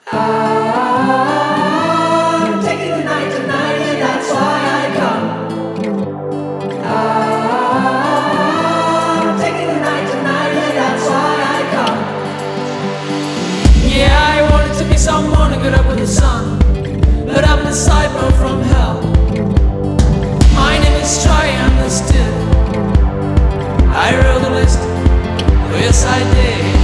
I'm taking the night tonight, and that's why I come. I'm taking the night tonight, and that's why I come. Yeah, I wanted to be someone who got up with the sun, but I'm the disciple from hell. My name is Troy, I'm the still. I wrote the list, oh yes I did.